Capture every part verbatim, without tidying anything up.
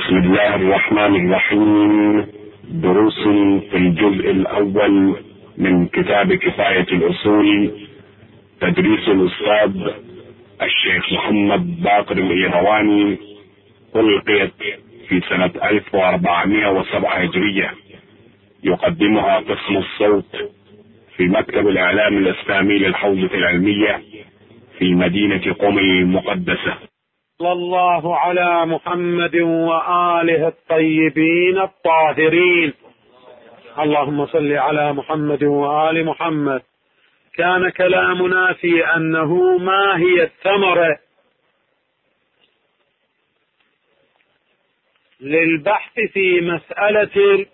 بسم الله الرحمن الرحيم. دروس في الجزء الأول من كتاب كفاية الأصول، تدريس الأستاذ الشيخ محمد باقر الإيرواني، ألقيت في سنة ألف وأربعمائة وسبعة هجرية. يقدمها قسم الصوت في مكتب الإعلام الإسلامي للحوزة العلمية في مدينة قم المقدسة. صلى الله على محمد وآله الطيبين الطاهرين. اللهم صل على محمد وآل محمد. كان كلامنا في أنه ما هي الثمرة للبحث في مسألة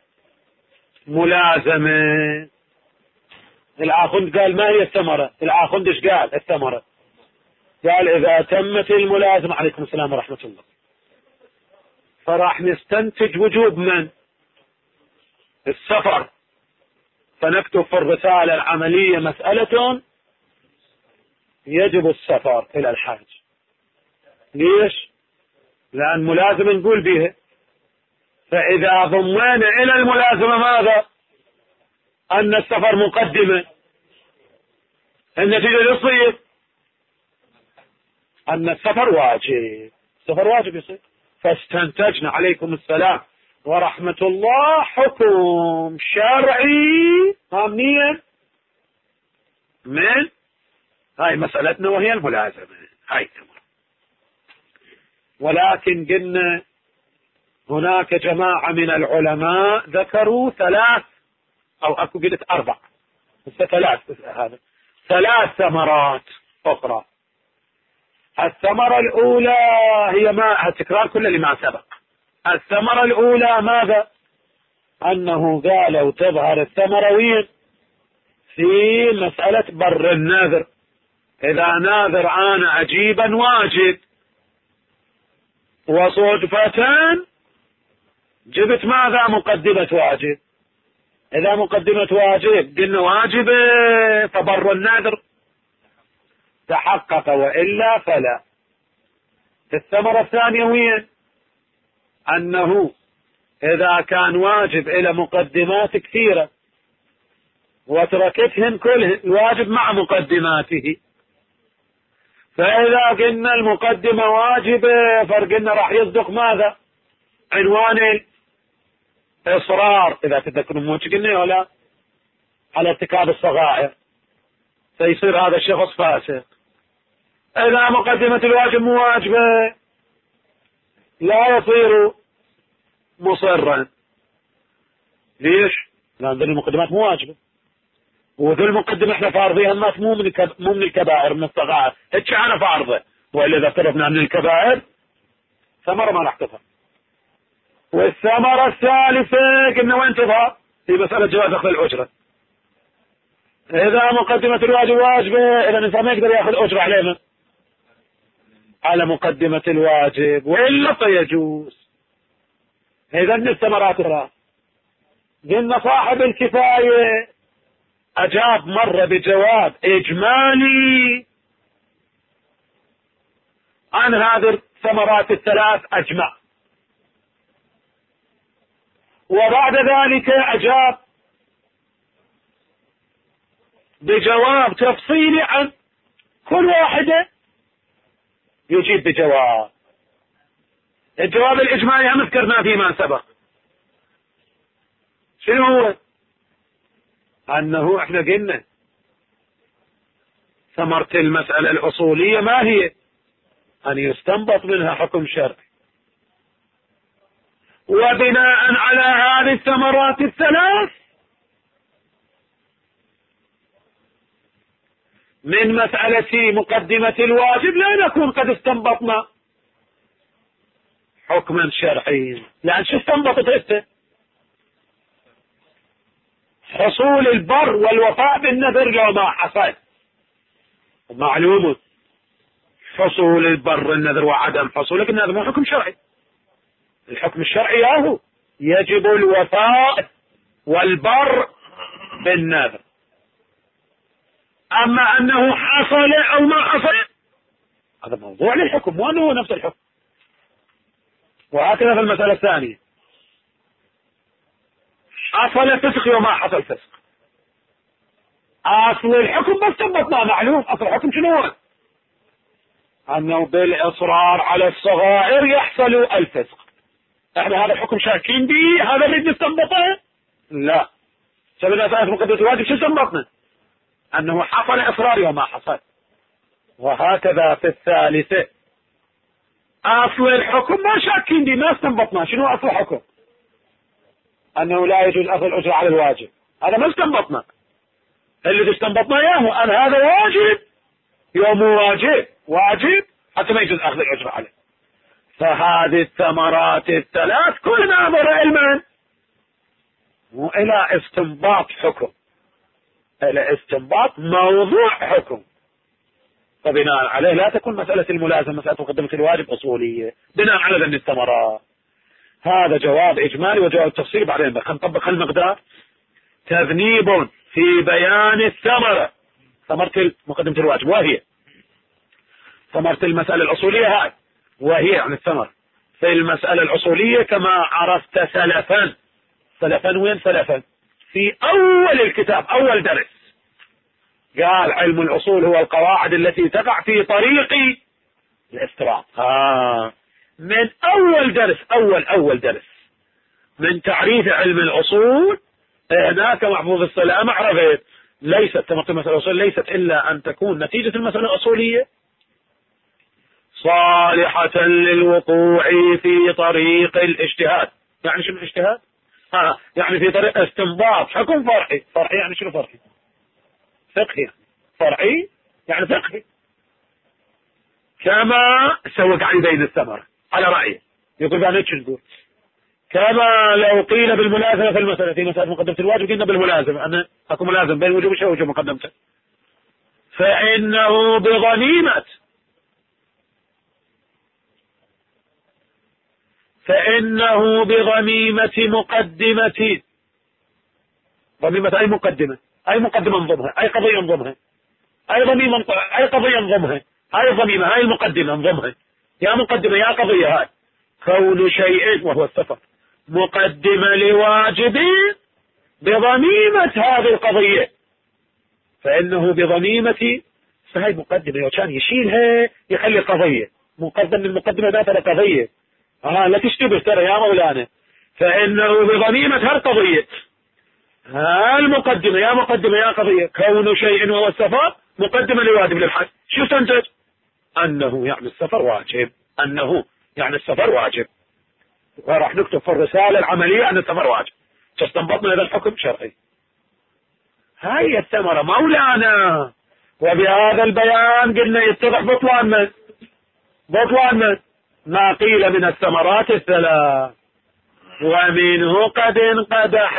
الملازمة. الآخوند قال ما هي الثمرة؟ الآخوند ايش قال الثمرة؟ قال إذا تمت الملازمة، عليكم السلام ورحمة الله، فراح نستنتج وجوب من؟ السفر. فنكتب في الرسالة العملية مسألة يجب السفر إلى الحاج. ليش؟ لأن ملازمة نقول بها، فإذا ضمنا إلى الملازمة ماذا؟ أن السفر مقدمة، النتيجة يصير أن السفر واجب. السفر واجب يصير. فاستنتجنا عليكم السلام ورحمة الله حكم شرعي ضمنيا من هاي مسألتنا وهي الملازمة. هاي التمر. ولكن قلنا هناك جماعة من العلماء ذكروا ثلاث أو أكو قلت أربع ثلاث هذا ثلاث ثمرات أخرى. الثمرة الأولى هي ما تكرار كل اللي ما سبق. الثمرة الأولى ماذا؟ أنه قالوا تظهر الثمرة وين؟ في مسألة بر النذر. إذا ناذر أنا أجيبا واجب وصدفة جبت ماذا؟ مقدمة واجب. إذا مقدمة واجب قلنا واجب فبر النذر تحقق، وإلا فلا. الثمرة الثانية وين؟ أنه إذا كان واجب إلى مقدمات كثيرة وتركتهن كلهن، الواجب مع مقدماته، فإذا قلنا المقدمة واجبة فرقنا راح يصدق ماذا؟ عنوان الإصرار، إذا تذكرون موش قلنا ولا على ارتكاب الصغائر، فيصير هذا الشخص فاسق. إذا مقدمة الواجب مواجبة لا يصير مصرا. ليش؟ لأن ذي المقدمات مواجبة، وذي المقدمة احنا فارضيها الناس مو من مو من الكبائر، من الصغائر. هيك انا فارضه، والا اذا افترضنا من الكبائر ثمرة ما راح تظهر. والثمرة الثالثة قلنا وين تظهر؟ في مسألة جواز أخذ الأجرة. إذا مقدمة الواجب واجبة، إذا الإنسان ما يقدر يأخذ أجرة علينا على مقدمة الواجب، وإلا فيجوز. إذا الثمرات الرابعة قلنا صاحب الكفاية أجاب مرة بجواب إجمالي عن هذه الثمرات الثلاث أجمع، وبعد ذلك أجاب بجواب تفصيلي عن كل واحدة، يجيب بجواب. الجواب الإجمالي هم ذكرنا فيما سبق. شنو هو؟ أنه احنا قلنا ثمرة المسألة الأصولية ما هي؟ أن يستنبط منها حكم شرعي، وبناء على هذه الثمرات الثلاث من مسألة مقدمة الواجب لا نكون قد استنبطنا حكما شرعيا. لأن شو استنبطت انت؟ حصول البر والوفاء بالنذر لو ما حصل. معلوم حصول البر النذر وعدم حصولك النذر ما حكم شرعي. الحكم الشرعي هو يجب الوفاء والبر بالنذر. أما أنه حصل أو ما حصل هذا موضوع للحكم، مو أنه نفس الحكم. وهكذا في المسألة الثانية، حصل فسق وما حصل فسق، أصل الحكم بس ثبتنا معلوم. أصل الحكم شنو هو؟ أنه بالإصرار على الصغائر يحصل الفسق. احنا هذا الحكم شاكين به، هذا اللي نستنبطه؟ لا. سبب أساس مقدمة الواجب شو استنبطنا؟ أنه حصل إصرار وما حصل. وهكذا في الثالثة، أصل الحكم ما شاكين به، ما استنبطنا. شنو أصل الحكم؟ أنه لا يجوز أخذ الأجرة على الواجب، هذا ما استنبطنا. اللي استنبطنا إياه أن هذا واجب يوم واجب واجب حتى ما يجوز أخذ الأجرة عليه. فهذه الثمرات الثلاث كل ناظر علما وإلى استنباط حكم، إلى استنباط موضوع حكم. فبناء عليه لا تكون مسألة الملازمة مسألة مقدمة الواجب أصولية بناء على ذن الثمرات. هذا جواب إجمالي وجواب تفصيلي. بعدين بقى نطبق المقدار. تذنيب في بيان الثمرة، ثمرة مقدمة الواجب، وهي ثمرة المسألة الأصولية هاي، وهي يعني الثمر في المسألة الأصولية كما عرفت سلفا. سلفا وين سلفا؟ في أول الكتاب، أول درس قال علم الأصول هو القواعد التي تقع في طريق الافتراض. آه. من أول درس، أول أول درس من تعريف علم الأصول هناك محفوظ السلامة عرفت ليست ثمرة المسألة الأصولية ليست إلا أن تكون نتيجة المسألة الأصولية صالحة للوقوع في طريق الاجتهاد. يعني شنو الاجتهاد؟ ها يعني في طريق استنباط حكم فرعي. فرعي يعني شنو فرعي؟ فقهي. فرعي يعني فقهي. كما سوى قاعد يبين الثمرة على رأيه، يقول بأنا ايش نقول؟ كما لو قيل بالملازمة في المسألة، في مسألة مقدمة الواجب قلنا بالملازمة أنا أكو ملازم بين وجوب الشيء ووجوب مقدمته، فإنه بغنيمة فإنه بغنيمة مقدمة. غنيمة أي مقدمة؟ أي مقدمة انظمها، أي قضية انظمها، أي غنيمة، أي قضية انظمها، أي غنيمة، أي مقدمة انظمها، يا مقدمة يا قضية. هاي كون شيء وهو السفر مقدمة لواجب بضميمة هذه القضية، فإنه بضميمة. فهي مقدمة وكان يشيلها يخلي قضية مقدم من المقدمة ذات قضية. آه لا تشتبه ترى يا مولانا. فإنه بضميمة هالقضية هالمقدمة يا مقدمة يا قضية. كون شيء وهو السفر مقدمة لواجب للحج، شو تنتج؟ أنه يعني السفر واجب، أنه يعني السفر واجب. وراح نكتب في الرسالة العملية أن السفر واجب. تستنبطنا هذا الحكم شرعي. هاي الثمرة مولانا. وبهذا البيان قلنا يتضح بطلان من بطلان من ما قيل من الثمرات الثلاث. ومنه قد انقدح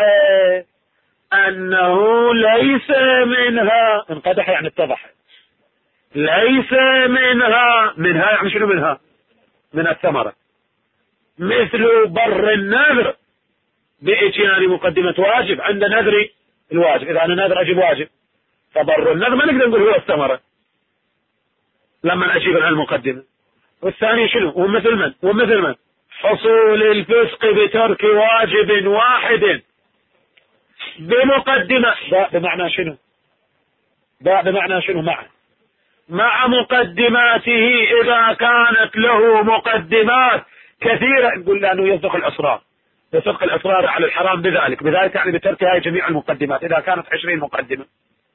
أنه ليس منها. انقدح يعني اتضح. ليس منها. منها يعني شنو منها؟ من الثمرة. مثل بر النذر بإتيان مقدمة واجب عند نذر الواجب. إذا أنا نذر أجيب واجب، فبر النذر ما نقدر نقول هو الثمرة لما أجيب عن المقدمة. والثاني شنو؟ ومثل من؟ ومثل من؟ حصول الفسق بترك واجب واحد بمقدمة. باء بمعنى شنو؟ باء بمعنى شنو؟ مع مع مقدماته إذا كانت له مقدمات كثيرة. نقول لأنه يصدق الإصرار، يصدق الإصرار على الحرام بذلك. بذلك يعني بترك هاي جميع المقدمات. إذا كانت عشرين مقدمة،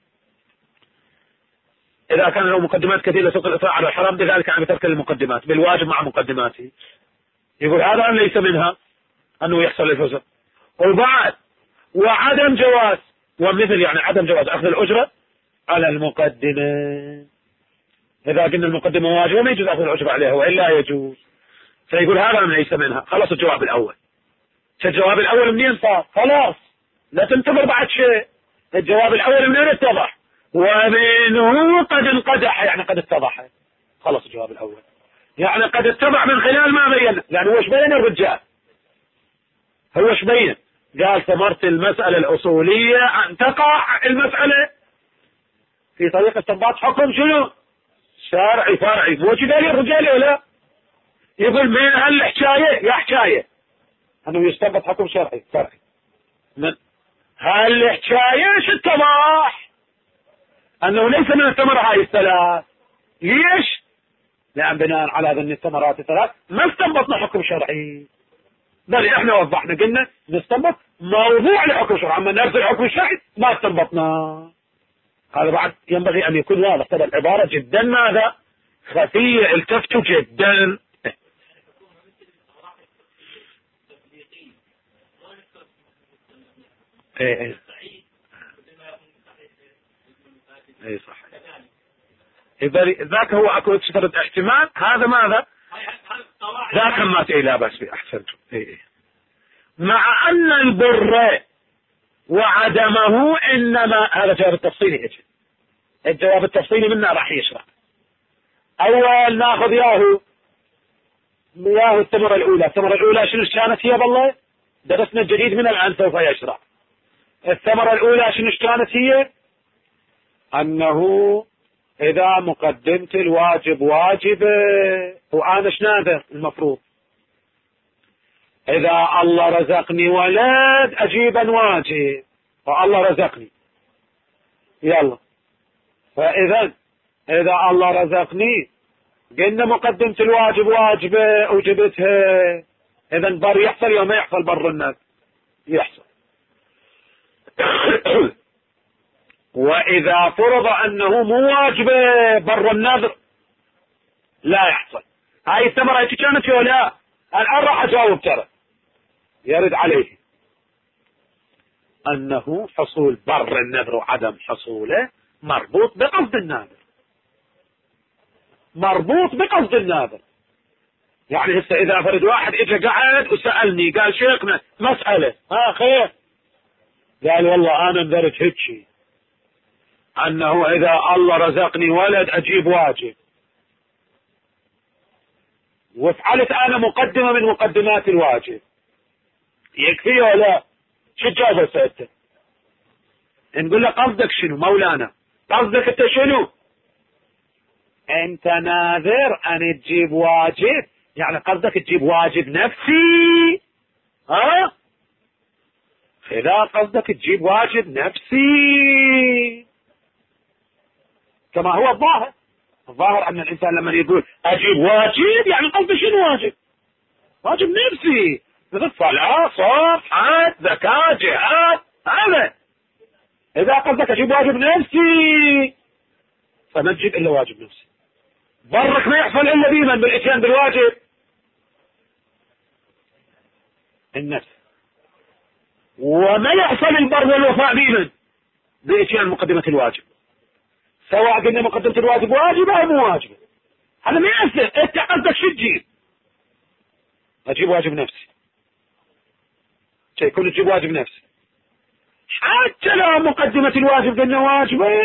إذا كان له مقدمات كثيرة يصدق الإصرار على الحرام بذلك يعني بترك المقدمات بالواجب مع مقدماته. يقول هذا أن ليس منها أنه يحصل الفسق. وبعد وعدم جواز، ومثل يعني عدم جواز أخذ الأجرة على المقدمة. إذا قلنا المقدمة واجب وما يجوز أخذ الأجرة عليها وإلا يجوز، فيقول هذا من ليس منها. خلاص الجواب الأول. الجواب الأول منين صار؟ خلاص لا تنتظر بعد شيء. الجواب الأول منين اتضح؟ ومنه قد انقدح يعني قد اتضح. خلاص الجواب الأول يعني قد اتضح من خلال ما بين. لأنه هو بين الرجال، هو بين قال ثمرة المسألة الأصولية أن تقع المسألة في طريق استنباط حكم شنو؟ شرعي فرعي. مو كذا الرجال ولا يقول من هالحكاية يا حكاية انه يستنبط حكم شرعي فرعي من هالحكاية ايش اتضح انه ليس من الثمرة هاي الثلاث. ليش؟ لان بناء على ذن الثمرات الثلاث ما استنبطنا حكم شرعي، بل احنا وضحنا قلنا نستنبط موضوع لحكم شرعي، اما نفس الحكم الشرعي ما استنبطنا. هذا بعد ينبغي ان يكون واضح. ترى العبارة جدا ماذا؟ خفية، التفتوا جدا. ايه ايه ايه صح. ذاك هو اكو شطرة احتمال. هذا ماذا؟ ذاك ما تي لا بس فيه. احسنتم. ايه ايه. مع ان البر وعدمه انما هذا جواب التفصيلي. اجي الجواب التفصيلي منا راح يشرح. اول ناخذ ياهو ياهو الثمرة الاولى. الثمرة الاولى شنو كانت هي؟ بالله درسنا الجديد من الان سوف يشرح. الثمرة الاولى شنو كانت هي؟ انه اذا مقدمت الواجب واجب وانا ايش ناذر المفروض اذا الله رزقني ولد اجيبا واجب والله رزقني يلا. فاذا اذا الله رزقني قلنا مقدمت الواجب واجبه وجبتها، اذا بر يحصل يوم ما يحصل بر النذر يحصل. واذا فرض انه مو واجبه بر النذر لا يحصل. هاي الثمرة ايش كانت ولا لا؟ الان راح اجاوب. ترى يرد عليه انه حصول بر النذر وعدم حصوله مربوط بقصد الناذر، مربوط بقصد الناذر. يعني هسه اذا فرد واحد اجى قعد وسألني قال شيخنا مسألة ها خير، قال والله انا نذرت هيك انه اذا الله رزقني ولد اجيب واجب، وفعلت انا مقدمة من مقدمات الواجب، يكفي ولا لا؟ شو تجاوب هسه انت؟ نقول له قصدك شنو مولانا؟ قصدك انت شنو؟ انت ناذر ان تجيب واجب، يعني قصدك تجيب واجب نفسي. ها اذا قصدك تجيب واجب نفسي كما هو الظاهر. الظاهر ان الانسان لما يقول اجيب واجب يعني قصده شنو واجب؟ واجب نفسي مثل صلاة صوم حج زكاة جهاد. هذا اذا قصدك اجيب واجب نفسي فما تجيب الا واجب نفسي. برك ما يحصل الا بمن؟ بالاتيان بالواجب النفس. وما يحصل البر والوفاء بمن؟ باتيان مقدمة الواجب، سواء قلنا مقدمة الواجب واجب او مو واجب. هذا ما يصير. انت قصدك شو تجيب؟ اجيب واجب نفسي. شيء كله تجيب واجب نفسي حتى لو مقدمة الواجب قلنا واجبة.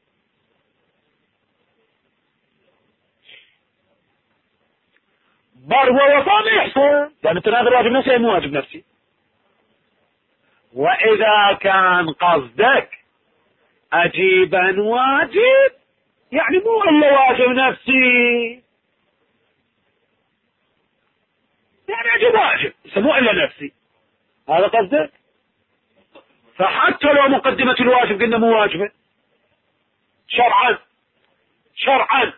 بر ووفاء ما يحصل لان انت ناظر واجب نفسي مو واجب نفسي. واذا كان قصدك اجيبا واجب يعني مو الا واجب نفسي، يعني اجيب واجب مو الا نفسي، هذا قصدك. فحتى لو مقدمة الواجب قلنا مو واجبة شرعا شرعا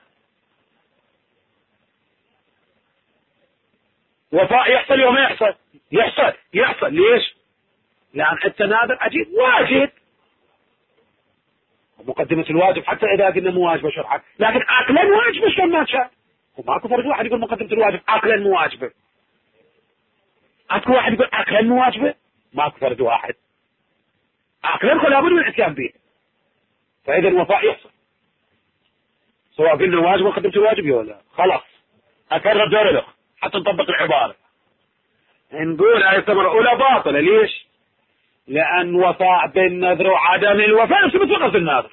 وفاء يحصل يوم ما يحصل يحصل يحصل. ليش؟ لان انت ناظر اجيب واجب. مقدمة الواجب حتى اذا قلنا مو واجبة شرعا، لكن عقلا واجبة شلون ما كان. وماكو فرق واحد يقول مقدمة الواجب عقلا مو واجبة. اكو واحد يقول عقلا مو واجبة، ماكو فرق واحد. عقلا لابد من الاتيان به. فاذا الوفاء يحصل سواء قلنا واجب مقدمة الواجب ولا خلاص. اكرر دور الاخ حتى نطبق العبارة. نقول هاي الثمرة الاولى باطلة. ليش؟ لان وفاء بالنذر وعدم الوفاء نفس مطلقة الناذر.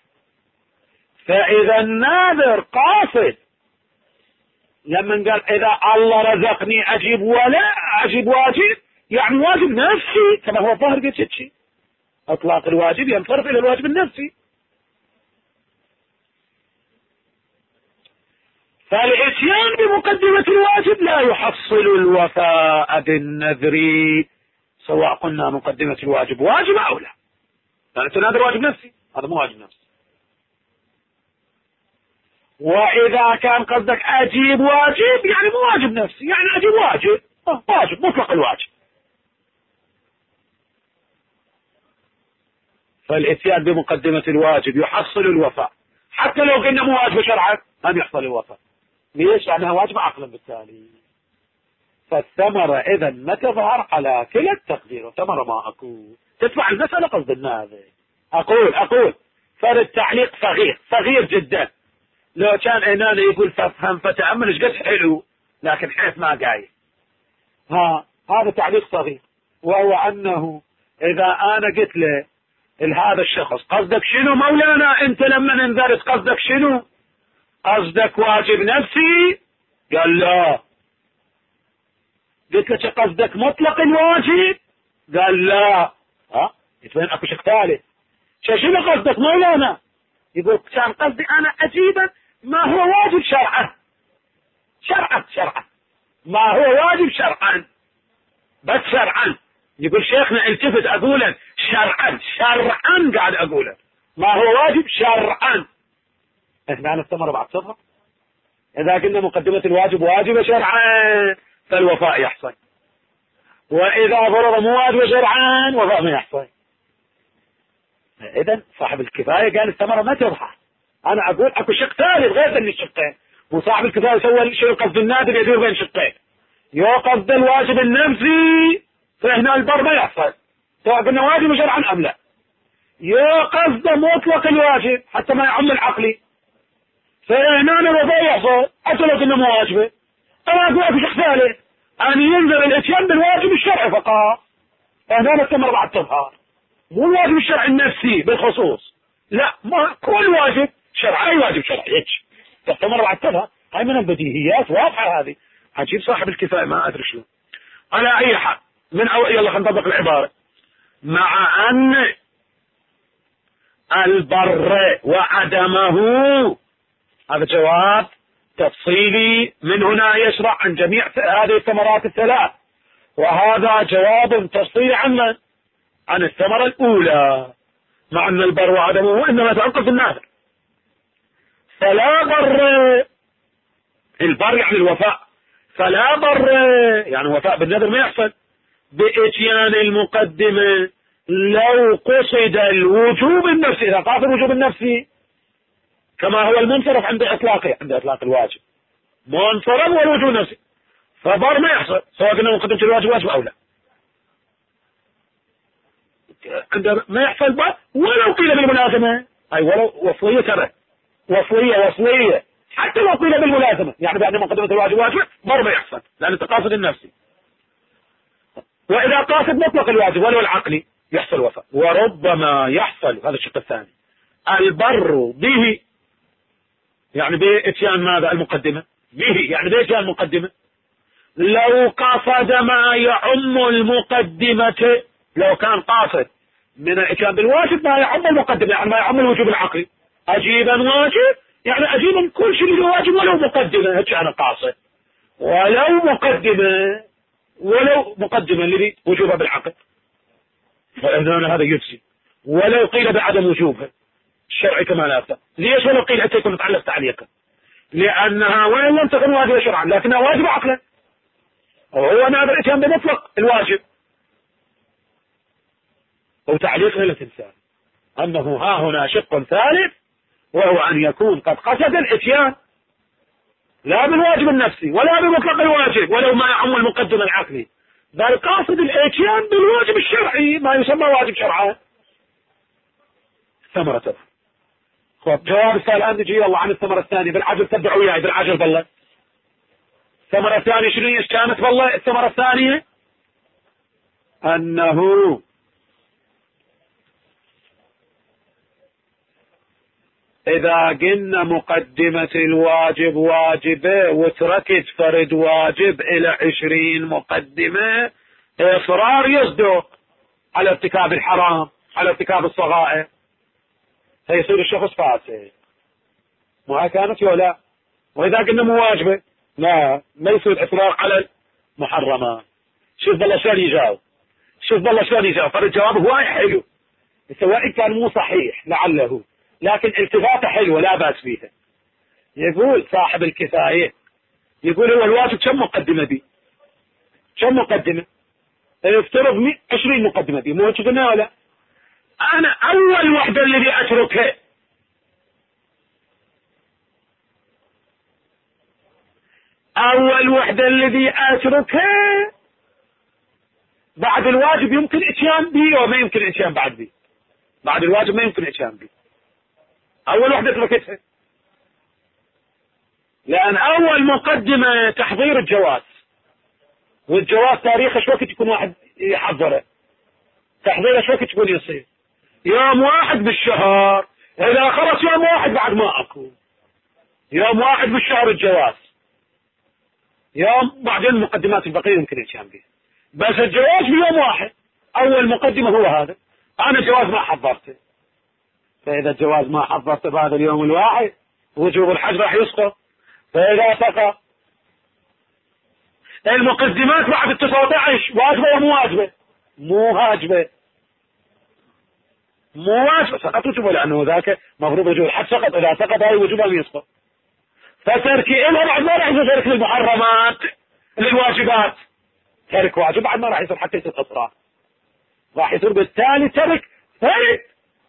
فاذا الناذر قاصد لما قال اذا الله رزقني اجيب ولا اجيب واجب يعني واجب نفسي كما هو الظاهر قلت شيء. اطلاق الواجب ينصرف الى الواجب النفسي. فالاتيان بمقدمة الواجب لا يحصل الوفاء بالنذر، سواء قلنا مقدمة الواجب واجب أو لا، لأن تناذر واجب نفسي، هذا مو واجب نفسي. وإذا كان قصدك أجيب واجب يعني مو واجب نفسي، يعني أجيب واجب واجب مطلق الواجب. فالاتيان بمقدمة الواجب يحصل الوفاء، حتى لو قلنا مو واجب شرعا لم يحصل الوفاء. ليش؟ لأنها واجب عقلا بالتالي. فالثمرة إذا ما تظهر على كلا التقدير، والثمرة ما أكو تدفع المسألة قصد الناظر. أقول أقول فرد تعليق صغير صغير جدا، لو كان إنانا يقول فافهم فتأمل ايش قد حلو، لكن حيث ما قايل. ها هذا تعليق صغير، وهو أنه إذا أنا قلت له هذا الشخص قصدك شنو مولانا أنت لما ننذرت قصدك شنو؟ قصدك واجب نفسي؟ قال لا. قلت له قصدك مطلق الواجب؟ قال لا. ها يتبين اكو شيء ثالث. شنو قصدك مولانا؟ يقول كان قصدي انا اجيبا ما هو واجب شرعا شرعا شرعا ما هو واجب شرعا بس شرعا. يقول شيخنا التفت اقولا شرعا شرعا قاعد اقوله ما هو واجب شرعا. هنا الثمرة بعد صفحة. إذا قلنا مقدمة الواجب واجبة شرعا فالوفاء يحصل، وإذا فرض مو واجبة شرعا وفاء ما يحصل. إذن صاحب الكفاية قال الثمرة ما تظهر. أنا أقول أكو شق ثالث غير ذن الشقين، وصاحب الكفاية سوى شيء قصد النادر يدير بين شقين، يو قصد الواجب النفسي فهنا البر ما يحصل سواء قلنا واجب شرعا أم لا، يو قصد مطلق الواجب حتى ما يعم العقلي فهنا الوفاء يحصل حتى لو كنا مو واجبه. أنا أقول أكو شق ثالث أن ينذر الاتيان بالواجب الشرعي فقط، فهنا الثمرة بعد تظهر، مو الواجب الشرعي النفسي بالخصوص، لا ما كل واجب شرعي واجب شرعي هيك الثمرة بعد تظهر. هاي من البديهيات واضحة هذه. عجيب صاحب الكفاية ما أدري شنو. على أي حال من أو يلا خلينا نطبق العبارة. مع أن البر وعدمه هذا جواب تفصيلي من هنا يشرع عن جميع هذه الثمرات الثلاث، وهذا جواب تفصيلي عن من؟ عن الثمرة الأولى. مع أن البر وعدمه إنما يتوقف الناذر، فلا بر البر يعني الوفاء، فلا بر يعني وفاء بالنذر ما يحصل بإتيان المقدمة لو قصد الوجوب النفسي. إذا قاصد الوجوب النفسي كما هو المنصرف عند إطلاقه عند إطلاق الواجب منصرف والوجوب النفسي، فبر ما يحصل سواء كنا مقدمة الواجب واجب أو لا. عند ما يحصل بر ولو قيل بالملازمة، أي ولو وصلية ترى وصلية وصلية حتى لو قيل بالملازمة، يعني بعد مقدمة الواجب واجب بر ما يحصل لأن التقاصد النفسي. وإذا قاصد مطلق الواجب ولو العقلي يحصل وفاء. وربما يحصل هذا الشق الثاني البر به يعني بإتيان ماذا المقدمة به يعني بإتيان المقدمة لو قصد ما يعم المقدمة، لو كان قاصد من الإتيان بالواجب ما يعم المقدمة يعني ما يعم الوجوب العقلي، أجيبا واجب يعني أجيبا كل شيء اللي واجب ولو مقدمة هيك أنا قاصد، ولو مقدمة ولو مقدمة اللي وجوبها بالعقل فإذن هذا يجزي، ولو قيل بعدم وجوبها الشرعي كما لا يفتح. ليش ولو قيل حتى يكون متعلق تعليقا؟ لأنها وإن لم تكن واجبة شرعا لكنها واجبة عقلا، وهو ناظر الإتيان بمطلق الواجب. وتعليقنا لا تنسى أنه ها هنا شق ثالث، وهو أن يكون قد قصد الإتيان لا بالواجب النفسي ولا بمطلق الواجب ولو ما يعم المقدم العقلي، بل قاصد الاتيان بالواجب الشرعي ما يسمى واجب شرعا. ثمرة خب جواب السؤال الآن نجي يلا عن الثمرة الثانية بالعجل. تبعوا وياي بالعجل بالله. الثمرة الثانية شنو هي كانت بالله؟ الثمرة الثانية أنه إذا قلنا مقدمة الواجب واجبة وتركت فرد واجب إلى عشرين مقدمة إصرار يصدق على ارتكاب الحرام على ارتكاب الصغائر فيصير الشخص فاسد. ما كانت ولا وإذا قلنا مو واجبة لا، ما يصير إصرار على المحرمات. شوف بالله شلون يجاوب، شوف بالله شلون يجاوب. فالجواب هواي حلو سواء كان مو صحيح لعله، لكن التفاته حلوة لا بأس فيها. يقول صاحب الكفاية، يقول هو الواجب كم مقدمة بي؟ كم مقدمة؟ افترض عشرين مقدمة بي، مو هيك قلنا ولا؟ أنا أول وحدة الذي أتركها أول وحدة الذي أتركها بعد الواجب يمكن إتيان بي أو ما يمكن إتيان بعد بي. بعد الواجب ما يمكن إتيان بي، أول وحدة تركتها، لأن أول مقدمة تحضير الجواز، والجواز تاريخه شو وقت يكون واحد يحضره؟ تحضيره شو وقت يكون يصير؟ يوم واحد بالشهر، إذا خلص يوم واحد بعد ما أكو، يوم واحد بالشهر الجواز، يوم بعدين المقدمات البقية يمكن يتشام بها، بس الجواز بيوم واحد. أول مقدمة هو هذا، أنا الجواز ما حضرته، فإذا الجواز ما حضرته بهذا اليوم الواحد وجوب الحج راح يسقط. فإذا سقط المقدمات بعد التسعة عشر واجبة ومو واجبة؟ مو واجبة، مو واجبة، سقط وجوبه، لأنه ذاك مفروض وجوب الحج سقط، إذا سقط هاي وجوبها يسقط. فتركي إلها بعد ما راح يصير ترك للمحرمات للواجبات، ترك واجب بعد ما راح يصير حتى يصير إصرار، راح يصير بالتالي ترك فرد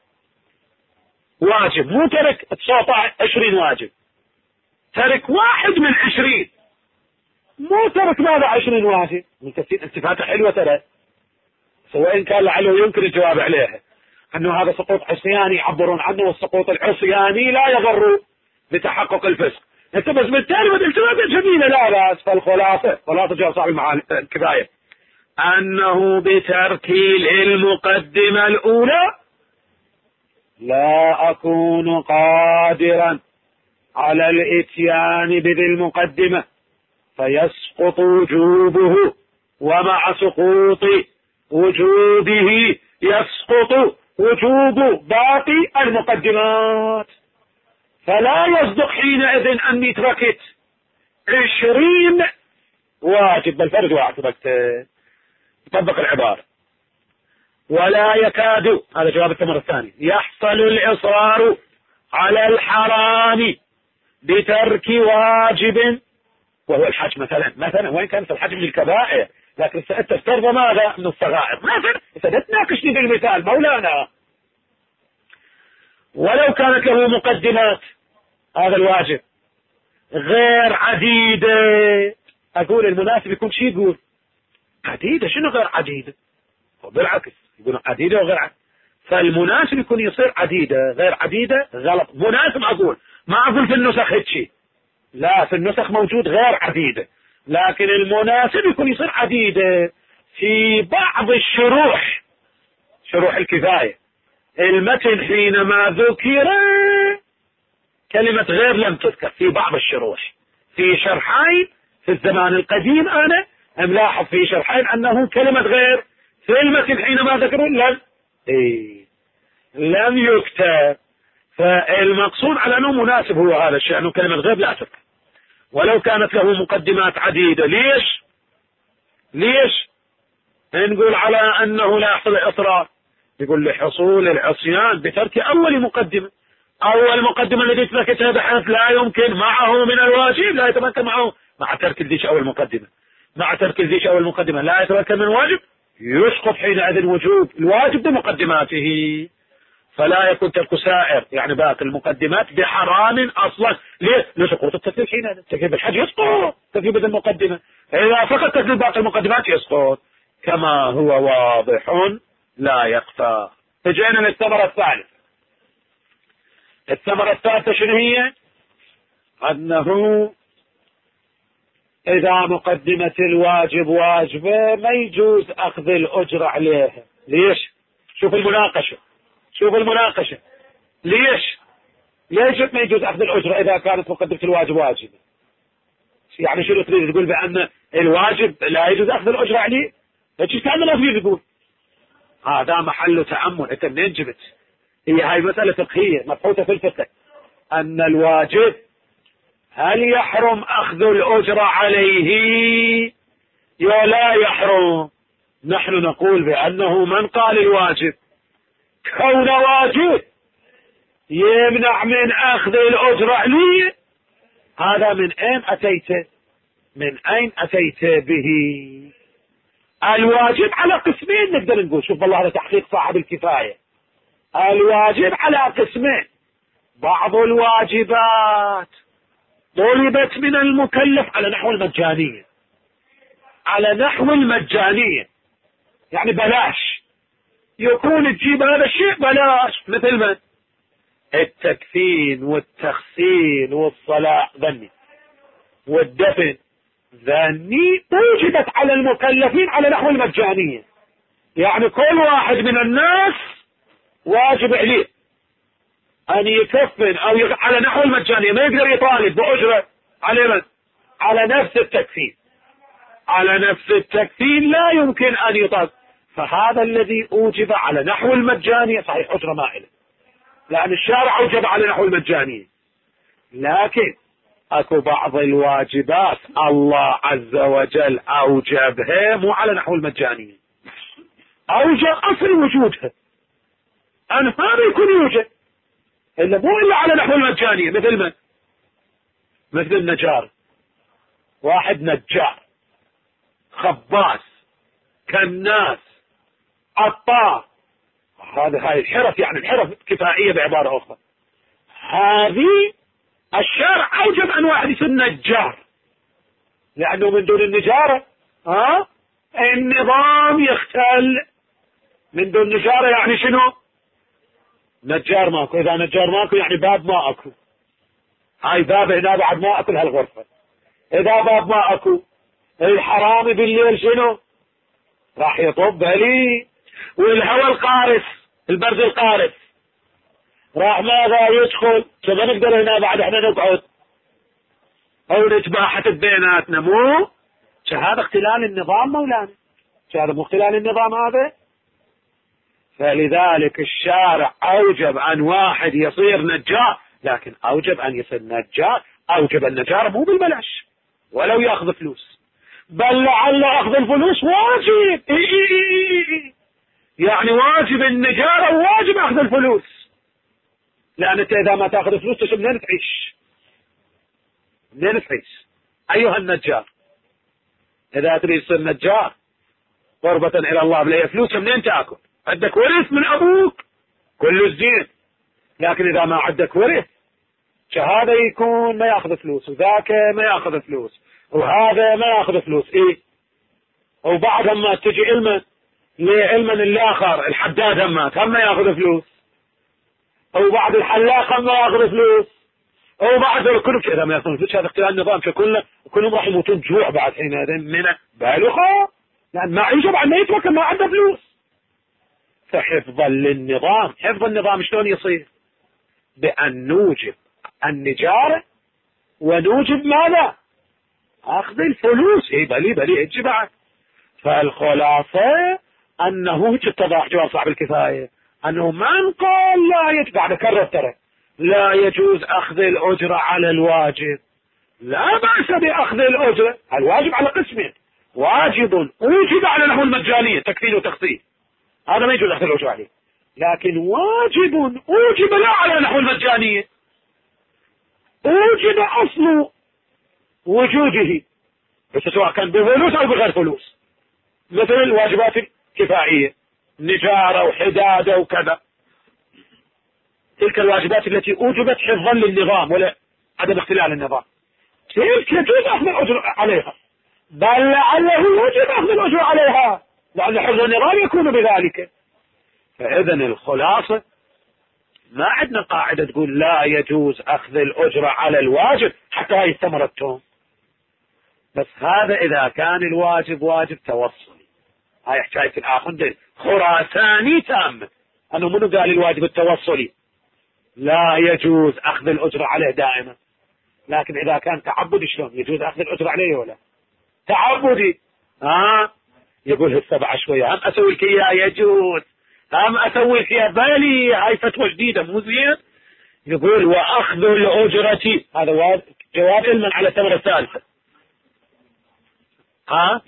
واجب، مو ترك تسعة عشرين واجب، ترك واحد من عشرين، مو ترك ماذا عشرين واجب. من تفسير التفاتة حلوة ترى، سواء كان لعله يمكن الجواب عليها أنه هذا سقوط عصياني يعبرون عنه، والسقوط العصياني لا يضر بتحقق الفسق. انت بس بالتالي بدل التفاتة جميلة لا بأس. فالخلاصة خلاصة جواب صاحب المعاني الكفاية أنه بترتيل المقدمة الأولى لا أكون قادرا على الإتيان بذي المقدمة فيسقط وجوبه، ومع سقوط وجوبه يسقط وجوب باقي المقدمات. فلا يصدق حينئذ أني تركت عشرين واجب بل فرد واحد تركته. يطبق العبارة ولا يكاد، هذا جواب التمر الثاني، يحصل الإصرار على الحرام بترك واجب وهو الحج مثلا. مثلا وين كانت الحج من الكبائر، لكن تفترض ماذا من الصغائر. مثلا تناقشني بالمثال مولانا، ولو كانت له مقدمات هذا الواجب غير عديدة، أقول المناسب يكون شيء، يقول عديدة. شنو غير عديدة؟ بالعكس يقولون عديدة وغير عديدة، فالمناسب يكون يصير عديدة، غير عديدة غلط. مناسب أقول، ما أقول في النسخ هيك، لا في النسخ موجود غير عديدة، لكن المناسب يكون يصير عديدة. في بعض الشروح، شروح الكفاية، المتن حينما ذكر كلمة غير لم تذكر في بعض الشروح، في شرحين في الزمان القديم أنا ملاحظ في شرحين أنه كلمة غير في المتن حينما ذكروا لم إيه لم يكتب. فالمقصود على أنه مناسب هو هذا الشيء، أنه كلمة غير لا تذكر ولو كانت له مقدمات عديدة. ليش ليش نقول على أنه لا يحصل إصرار؟ يقول لحصول العصيان بترك أول مقدمة. أول مقدمة التي تركتها بحيث لا يمكن معه من الواجب، لا يتمكن معه مع ترك الديش أول مقدمة، مع ترك الديش أول مقدمة لا يتمكن من الواجب، يسقط حينئذ وجوب الواجب بمقدماته، فلا يكون ترك سائر يعني باقي المقدمات بحرام أصلا. ليه؟ لسقوط التكليف حينئذ. تكليف الحج يسقط، تكليف المقدمة إذا فقط تكليف باقي المقدمات يسقط، كما هو واضح لا يخفى. فجينا للثمرة الثالثة. الثمرة الثالثة شنو هي؟ أنه إذا مقدمة الواجب واجبة ما يجوز أخذ الأجر عليها. ليش؟ شوف المناقشة، شوف المناقشة ليش؟ ليش ما يجوز أخذ الأجر إذا كانت مقدمة الواجب واجبة؟ يعني شنو تريد تقول؟ بأن الواجب لا يجوز أخذ الأجر عليه؟ ايش كان ما تريد تقول؟ هذا محل تأمل. أنت منين جبت؟ هي هاي مسألة فقهية مبحوثة في الفقه، أن الواجب هل يحرم أخذ الأجرة عليه يا لا يحرم؟ نحن نقول بأنه من قال الواجب كون واجب يمنع من أخذ الأجرة عليه، هذا من أين أتيت من أين أتيت به؟ الواجب على قسمين نقدر نقول، شوف والله هذا تحقيق صاحب الكفاية. الواجب على قسمين، بعض الواجبات طلبت من المكلف على نحو المجانية، على نحو المجانية يعني بلاش، يكون تجيب هذا الشيء بلاش، مثل من التكفين والتغسيل والصلاة ذني والدفن ذني وجدت على المكلفين على نحو المجانية، يعني كل واحد من الناس واجب عليه أن يكفن أو يغ... على نحو المجانية، ما يقدر يطالب بأجرة على من؟ على نفس التكفين، على نفس التكفين لا يمكن أن يطالب، فهذا الذي أوجب على نحو المجانية صحيح أجرة مائلة لأن الشارع أوجب على نحو المجانية، لكن أكو بعض الواجبات الله عز وجل أوجبها مو على نحو المجانية، أوجب أصل وجودها أن هذا يكون يوجد إلا مو إلا على نحو المجانية، مثل من؟ مثل النجار، واحد نجار خباز كناس عطار، هذا هاي الحرف يعني الحرف كفائية بعبارة أخرى، هذه الشارع أوجب أن واحد يصير نجار لأنه من دون النجارة ها النظام يختل، من دون نجارة يعني شنو؟ نجار ماكو، إذا نجار ماكو يعني باب ما أكو، هاي باب هنا بعد ما أكل هالغرفة، إذا باب ما أكو الحرامي بالليل شنو؟ راح يطب لي، والهواء القارس البرد القارس راح ماذا يدخل، كما نقدر هنا بعد احنا نقعد او نتباحث بيناتنا، مو هذا اختلال النظام مولانا، هذا مو اختلال النظام هذا. فلذلك الشارع اوجب ان واحد يصير نجار، لكن اوجب ان يصير نجار، اوجب النجار مو بالبلاش ولو ياخذ فلوس، بل لعل اخذ الفلوس واجب، إي إي إي إي. يعني واجب النجارة وواجب اخذ الفلوس، لان انت اذا ما تاخذ فلوس تشوف منين تعيش؟ منين تعيش ايها النجار؟ اذا تريد تصير نجار قربة الى الله بلا فلوس منين تاكل؟ عندك ورث من ابوك كله الزين، لكن اذا ما عندك ورث هذا يكون ما ياخذ فلوس وذاك ما ياخذ فلوس وهذا ما ياخذ فلوس، ايه وبعد ما تجي علما لعلما الاخر الحداد همات هم ما ياخذ فلوس، وبعد الحلاق هم ما ياخذ فلوس، وبعد الكل كذا ما ياخذ فلوس، هذا اختلال النظام، كلنا كلهم راح يموتون جوع بعد حين هذا من بالغة، لان ما عيشه بعد ما يترك ما عنده فلوس. فحفظا للنظام، حفظ النظام شلون يصير؟ بأن نوجب النجارة ونوجب ماذا؟ أخذ الفلوس، إيه بلي بلي اجي بعد. فالخلاصة أنه اتضح جواب صاحب الكفاية أنه من قال لا يجب، بعد كرر ترى لا يجوز أخذ الأجرة على الواجب، لا بأس بأخذ الأجرة، الواجب على قسمين، واجب أوجب على نحو المجانية تكفين وتخصيص، هذا ما يجوز أخذ الأجرة عليه، لكن واجب أوجب لا على نحو المجانية، أوجب أصل وجوده بس سواء كان بفلوس أو بغير فلوس، مثل الواجبات الكفائية نجارة وحدادة وكذا، تلك الواجبات التي أوجبت حفظا للنظام ولا عدم اختلال النظام، تلك يجوز أخذ الأجر عليها، بل لعله يجب أخذ الأجر عليها لأن حفظ النظام يكون بذلك. فإذا الخلاصة ما عندنا قاعدة تقول لا يجوز أخذ الأجرة على الواجب حتى هاي الثمرة التوم، بس هذا إذا كان الواجب واجب توصلي، هاي حكاية الآخر خراساني تام، أنه منو قال الواجب التوصلي لا يجوز أخذ الأجرة عليه دائما، لكن إذا كان تعبدي شلون يجوز أخذ الأجرة عليه ولا تعبدي؟ ها يقول السبعة شوية هم أسوي لك إياه يجوز، هم أسوي لك إياه بالي هاي فتوى جديدة مو زين، يقول وأخذ الأجرة هذا جواب علما على الثمرة الثالثة. ها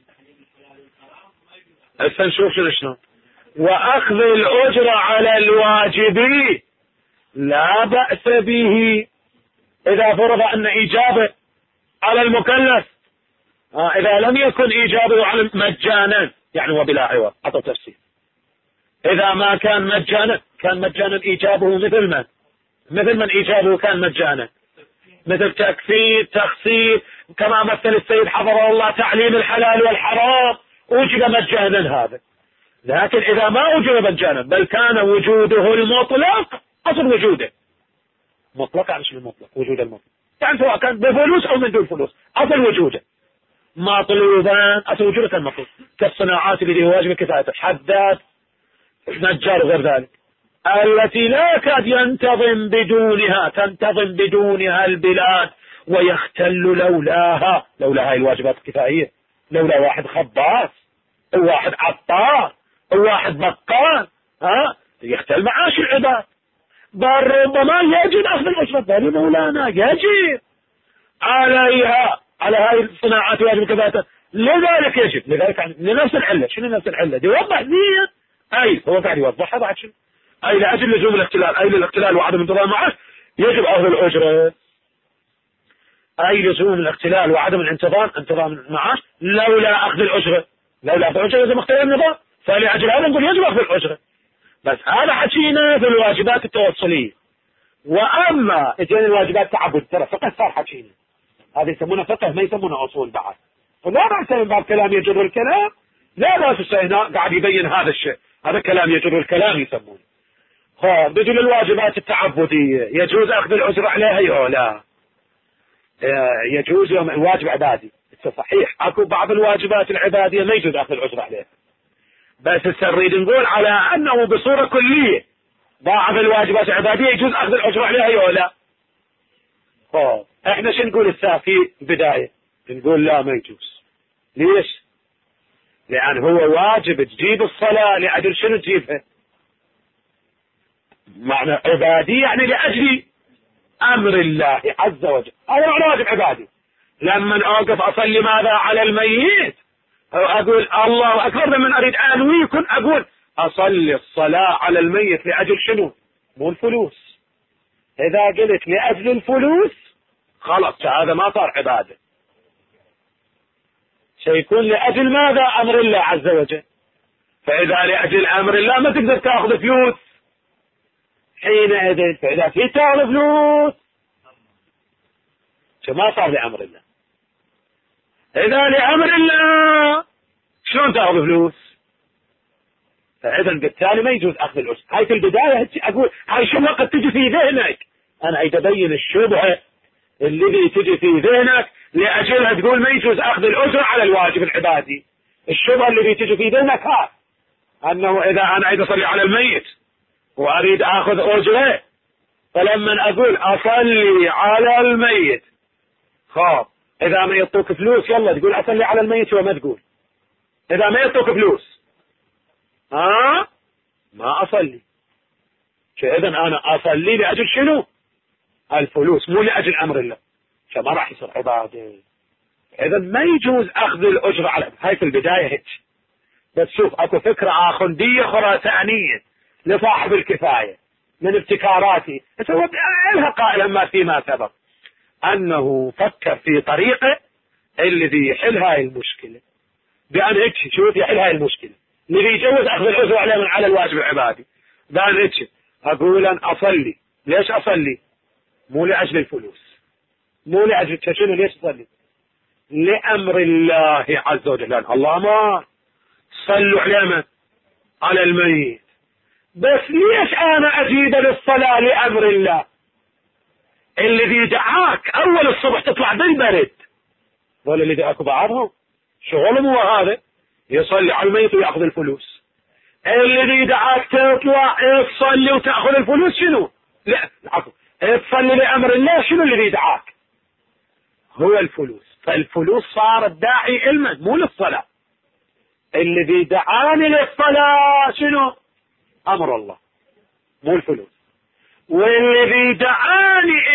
هسه نشوف شنو شنو. واخذ الاجرة على الواجب لا بأس به اذا فرض ان ايجابه على المكلف، آه اذا لم يكن ايجابه على مجانا يعني وبلا عوض. اعطوا تفسير. اذا ما كان مجانا، كان مجانا ايجابه مثل من مثل من ايجابه كان مجانا، مثل تكفير تخصيص، كما مثل السيد حفظه الله تعليم الحلال والحرام وجد مجانا هذا. لكن اذا ما وجد مجانا بل كان وجوده المطلق، اصل وجوده مطلق يعني شنو المطلق؟ وجود المطلق يعني سواء كان بفلوس او من دون فلوس، اصل وجوده مطلوبا، اصل وجوده كان مطلوب. كالصناعات اللي واجب كفاية حداد نجار وغير ذلك التي لا كاد ينتظم بدونها، تنتظم بدونها البلاد ويختل لولاها، لولا هاي الواجبات الكفائية، لولا واحد خباز او واحد عطار او واحد بقال ها يختل معاش العباد. بل ربما يجب اخذ الاجرة ذلك مولانا، يجب عليها على هاي الصناعات واجب كفاية، لذلك يجب، لذلك يعني لنفس العلة. شنو نفس العلة؟ دي وضح نية اي هو قاعد يوضحها بعد شنو؟ اي لاجل لزوم الاختلال، اي للاختلال وعدم انتظام المعاش يجب اخذ الاجرة، اي لزوم الاختلال وعدم الانتظام انتظام المعاش لولا اخذ الاجرة، لولا اخذ الاجرة لازم اختلال النظام، فلأجل هذا نقول يجب اخذ الاجرة. بس هذا حكينا في الواجبات التوصلية. واما اجينا الواجبات التعبد ترى فقه صار حكينا، هذا يسمونه فقه ما يسمونه اصول بعد. فلا بأس من باب كلام يجر الكلام، لا بأس هنا قاعد يبين هذا الشيء، هذا كلام يجر الكلام يسمونه. ها بدل الواجبات التعبدية يجوز اخذ العذر عليها او لا؟ يجوز يوم الواجب عبادي صحيح، اكو بعض الواجبات العبادية ما يجوز اخذ العذر عليها، بس نريد نقول على انه بصورة كلية بعض الواجبات العبادية يجوز اخذ العذر عليها او لا. ها احنا شو نقول الساعة في البداية؟ نقول لا ما يجوز. ليش؟ لان هو واجب تجيب الصلاة لأجل شنو تجيبها؟ معنى عبادي يعني لأجل أمر الله عز وجل، هذا معنى واجب عبادي. لما أوقف أصلي ماذا على الميت أقول الله أكبر، من أريد أنويكم أقول أصلي الصلاة على الميت لأجل شنو؟ مو الفلوس. إذا قلت لأجل الفلوس خلاص هذا ما صار عبادة، سيكون لأجل ماذا؟ أمر الله عز وجل. فإذا لأجل أمر الله ما تقدر تأخذ فلوس حينئذ، فإذا في تأخذ فلوس ما صار لأمر الله. إذا لأمر الله شلون تأخذ فلوس؟ فإذا بالتالي ما يجوز أخذ الأجر. هاي في البداية أقول هاي شو وقت تجي في ذهنك، أنا أريد أبين الشبهة اللي تجي في ذهنك لأجلها تقول ما يجوز أخذ الأجر على الواجب العبادي. الشبهة اللي تجي في ذهنك ها أنه إذا أنا أريد أصلي على الميت وأريد أخذ أجره، فلما أقول أصلي على الميت خاب إذا ما يعطوك فلوس يلا تقول أصلي على الميت وما تقول إذا ما يعطوك فلوس ها آه؟ ما أصلي. فإذا أنا أصلي لأجل شنو؟ الفلوس مو لأجل أمر الله، فما راح يصير عبادة. إذا ما يجوز أخذ الأجر على هاي في البداية هيك. بس شوف أكو فكرة آخندية خراسانية لصاحب الكفاية من ابتكاراتي لها قائلا ما فيما سبق أنه فكر في طريقة الذي يحل هاي المشكلة بأن هيك شوف يحل هاي المشكلة الذي يجوز أخذ الأجر عليه من على الواجب العبادي بأن هيك أقول أن أصلي. ليش أصلي؟ مو لأجل الفلوس، مو لأجل شنو. ليش أصلي؟ لأمر الله عز وجل، لأن الله ما صلوا على من؟ على الميت. بس ليش أنا أجيب للصلاة لأمر الله؟ الذي دعاك أول الصبح تطلع بالبرد ولا اللي دعاك بعضهم شغلهم هو هذا يصلي على الميت ويأخذ الفلوس. الذي دعاك تطلع تصلي وتأخذ الفلوس شنو؟ لا عفوا تصلي لأمر الله، شنو الذي دعاك؟ هو الفلوس. فالفلوس صارت داعي علما مو للصلاة. الذي دعاني للصلاة شنو؟ أمر الله مو الفلوس. والذي دعاني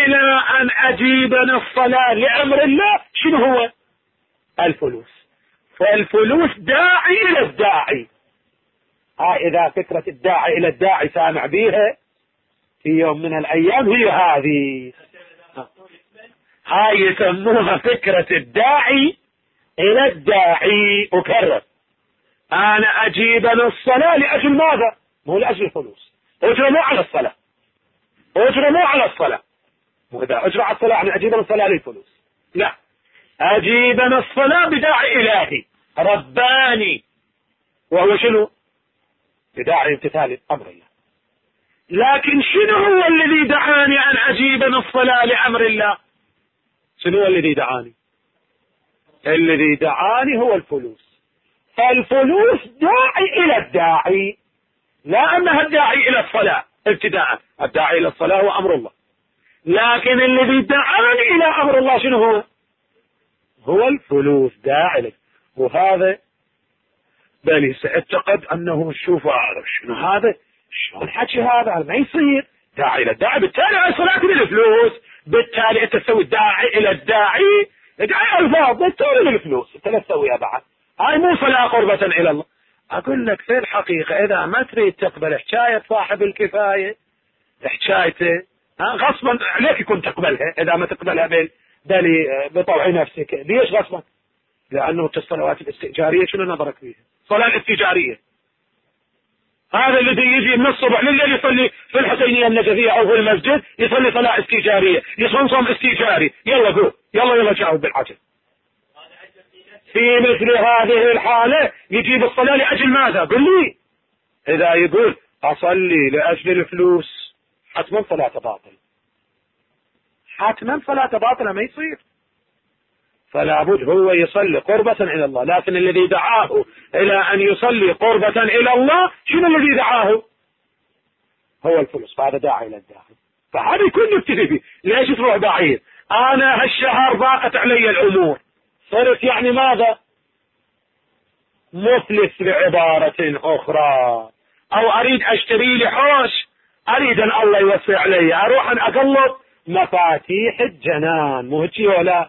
إلى أن أجيبنا الصلاة لأمر الله شنو هو؟ الفلوس. فالفلوس داعي إلى الداعي. ها إذا فكرة الداعي إلى الداعي سامع بيها في يوم من الأيام هي هذه، هاي يسموها فكرة الداعي إلى الداعي. أكرر، أنا أجيبنا الصلاة لأجل ماذا؟ مو لأجل الفلوس. أجرى مو على الصلاة، أجرى مو على الصلاة. وإذا أجرى على الصلاة يعني أجيبنا الصلاة للفلوس، لا، أجيبنا الصلاة بداعي إلهي رباني، وهو شنو؟ بداعي امتثال أمر الله. لكن شنو هو الذي دعاني أن أجيبنا الصلاة لأمر الله؟ شنو هو الذي دعاني؟ الذي دعاني هو الفلوس. فالفلوس داعي إلى الداعي، لا أنها الداعي إلى الصلاة ابتداء. الداعي إلى الصلاة هو أمر الله، لكن الذي دعاني إلى أمر الله شنو هو؟ هو الفلوس داعي لك. وهذا بل سأعتقد أنه شوف شنو هذا، شلون حكي هذا، ما يصير. داعي إلى الداعي بالتالي الصلاة للفلوس، بالتالي أنت تسوي الداعي إلى الداعي، داعي الفاظ بالتالي للفلوس، أنت لا تسويها بعد. هاي مو صلاة قربة إلى الله. أقول لك في الحقيقة إذا ما تريد تقبل حكاية صاحب الكفاية، حكايته غصبا عليك يكون تقبلها. إذا ما تقبلها بل بطوع نفسك، ليش غصبا؟ لأنه الصلوات الاستئجارية شنو نظرك فيها؟ صلاة الاستئجارية، هذا الذي يجي من الصبح لليل يصلي في الحسينية النجفية أو في المسجد، يصلي صلاة استئجارية، يصوم استئجاري. يلا قول، يلا يلا جاوب بالعجل. في مثل هذه الحالة يجيب الصلاة لأجل ماذا؟ قل لي. إذا يقول أصلي لأجل الفلوس، حتما صلاة باطل، حتما صلاة باطلة، ما يصير. فلا بد هو يصلي قربة إلى الله. لكن الذي دعاه إلى أن يصلي قربة إلى الله شنو الذي دعاه؟ هو الفلوس. فهذا داعي إلى الداعي، فهذا يكون نبتدي فيه. ليش تروح بعيد؟ أنا هالشهر ضاقت علي الأمور، صرت يعني ماذا؟ مفلس بعبارة أخرى، أو أريد أشتري لي حوش، أريد أن الله يوسع علي، أروح أن أقلب مفاتيح الجنان، مو هيك ولا؟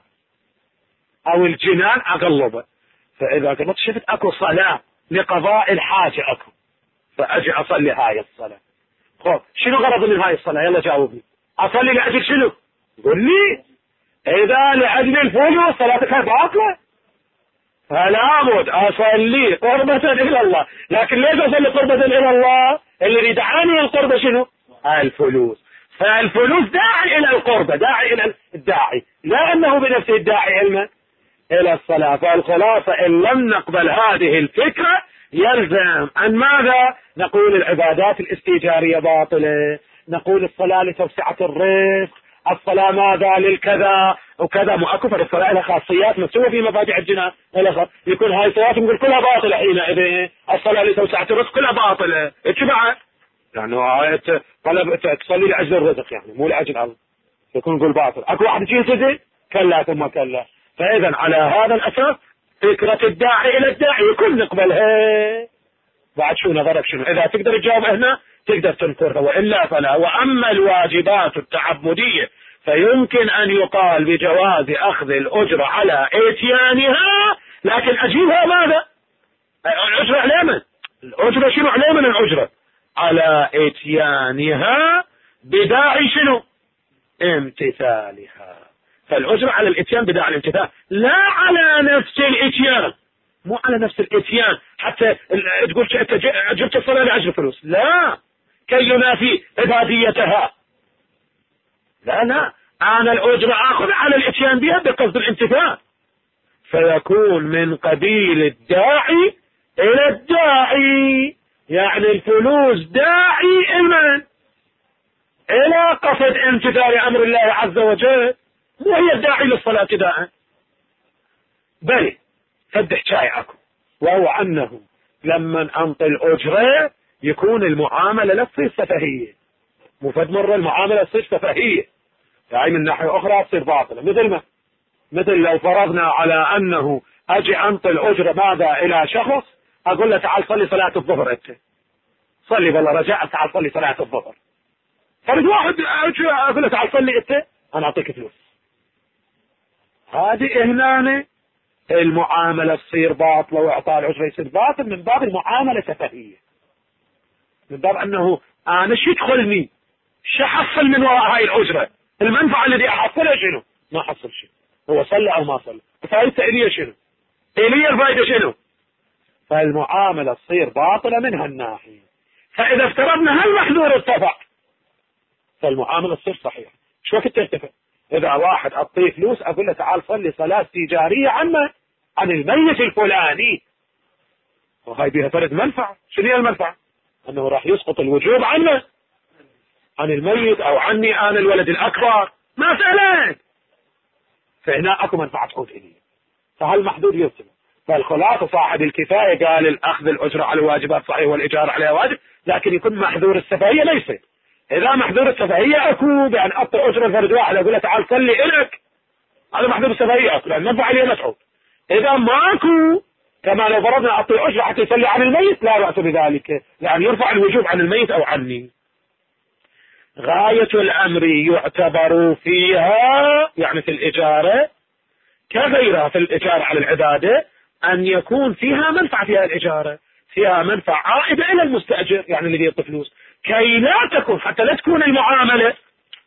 أو الجنان أقلبه. فإذا قلت شفت أكو صلاة لقضاء الحاجة أكو، فأجي أصلي هاي الصلاة. خب شنو غرض من هاي الصلاة؟ يلا جاوبني. أصلي لأجل شنو؟ قل لي. إذا لأجل الفلوس صلاتك باطلة، فلا بد أصلي قربة إلى الله. لكن ليش أصلي قربة إلى الله؟ الذي دعاني القربة شنو؟ الفلوس. فالفلوس داعي إلى القربة، داعي إلى الداعي، لا أنه بنفسه الداعي علما إلى الصلاة. فالخلاصة إن لم نقبل هذه الفكرة يلزم أن ماذا؟ نقول العبادات الاستئجارية باطلة، نقول الصلاة لتوسعة الرزق، الصلاة ماذا للكذا وكذا. مؤكد الصلاة لها خاصيات مكتوبة في مفاتيح الجنان، يكون هاي الصلاة نقول كلها باطلة حينئذ. الصلاة لتوسعة الرزق كلها باطلة. ايش بعد؟ يعني آية طلب تصلي لأجل الرزق، يعني مو لأجل الله، يكون نقول باطل. اكو واحد يجي يلتزم؟ كلا ثم كلا. فإذا على هذا الأساس فكرة الداعي إلى الداعي يكون نقبلها. بعد شو نظرك شنو؟ إذا تقدر تجاوب هنا تقدر تنكرها، وإلا فلا. وأما الواجبات التعبدية فيمكن أن يقال بجواز أخذ الأجرة على إتيانها، لكن أجيبها ماذا؟ الأجرة على من؟ الأجرة شنو على من الأجرة؟ على إتيانها بداعي شنو؟ امتثالها. فالأجرة على الإتيان بداعي الامتثال، لا على نفس الإتيان، مو على نفس الإتيان حتى تقول جبت الصلاة لأجل فلوس، لا، كي ينافي عباديتها. لا لا، أنا الأجرة أخذ على الإتيان بها بقصد الامتثال، فيكون من قبيل الداعي إلى الداعي. يعني الفلوس داعي إلمن؟ إلى قصد امتثال أمر الله عز وجل، مو هي الداعي للصلاة داعي. بل فد حكاية أكو، وهو أنه لما أنطي الأجرة يكون المعاملة لا تصير سفهية، مو فد مرة المعاملة تصير سفهية، يعني من ناحية أخرى تصير باطلة. مثل ما مثل لو فرضنا على أنه أجي أنطي الأجرة ماذا إلى شخص، أقول له تعال صلي صلاة الظهر، أنت صلي بالله رجاء تعال صلي صلاة الظهر. فرد واحد أقول له تعال صلي أنت، انا اعطيك فلوس. هذه هنا المعاملة تصير باطلة واعطاء العشرة يصير باطل من باب المعاملة سفهية، من باب انه انا شو يدخلني، شو احصل من وراء هاي العشرة؟ المنفعة الذي احصلها شنو؟ ما احصل شيء. هو صلى او ما صلى، فائدته الي شنو؟ الي الفائدة شنو؟ فالمعاملة تصير باطلة من هالناحية. فاذا افترضنا هالمحذور ارتفع فالمعاملة تصير صحيحة. شو وقت ترتفع؟ اذا واحد اعطيه فلوس اقول له تعال صلي صلاة تجارية عنه، عن الميت الفلاني، وهاي بها فرد منفعة. شنو هي المنفعة؟ انه راح يسقط الوجوب عنه، عن الميت او عني انا الولد الاكبر، ما سألت. فهنا اكو منفعة تعود الي، فهالمحدود يرتفع. فالخلاصة صاحب الكفاية قال الاخذ الاجرة على الواجبات صحيح والاجارة عليها واجب، لكن يكون محذور السفهية لا يصير. اذا محذور السفهية اكو بان اعطي اجرة فرد واحد اقول له تعال صلي الك، هذا محذور السفهية اكو، لان منفعة لي مسعود. اذا ماكو كما لو فرضنا اعطي اجرة حتى يصلي عن الميت لا بأس بذلك، يعني يرفع الوجوب عن الميت او عني. غاية الامر يعتبر فيها يعني في الاجارة كغيرها في الاجارة على العبادة ان يكون فيها منفعة، فيها الاجارة فيها منفعة عائدة الى المستأجر يعني الذي يعطي فلوس، كي لا تكون حتى لا تكون المعاملة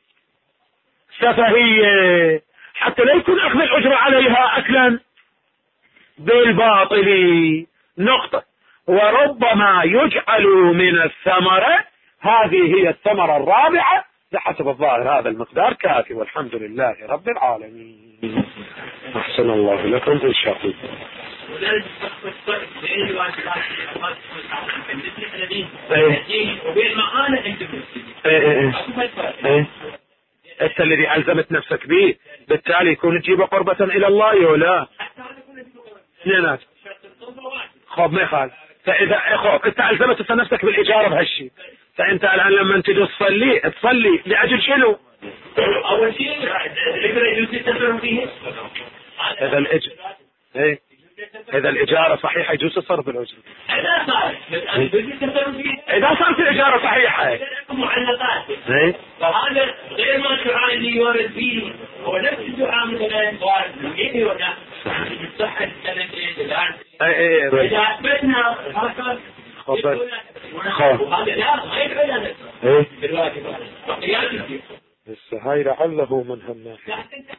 سفهية، حتى لا يكون اخذ الاجرة عليها اكلا بالباطل. نقطة. وربما يجعل من الثمرة، هذه هي الثمرة الرابعة. بحسب الظاهر هذا المقدار كافي، والحمد لله رب العالمين. أحسن الله لكم إن شاء الله. انت الذي ألزمت نفسك به، بالتالي يكون تجيب قربة إلى الله ولا اثنينات. خب ما يخالف. فإذا خب انت ألزمت نفسك بالإجارة بهالشيء، فانت الآن لما تجي تصلي تصلي لأجل شنو؟ أول شيء الإجارة يجوز التصرف فيه. هذا الإجارة إيه إذا الإجارة صحيحة يجوز التصرف بالأجرة. إذا صارت إذا صارت الإجارة صحيحة معلقات إيه فهذا غير ما الدعاء اللي يورد فيه هو نفس الدعاء مثلا وارد فيه ولا صحة السنتين اي اي إذا أثبتنا الحركات هذا لا غير على بالواجب بقيات الدين. هاي لعله من هالناحية.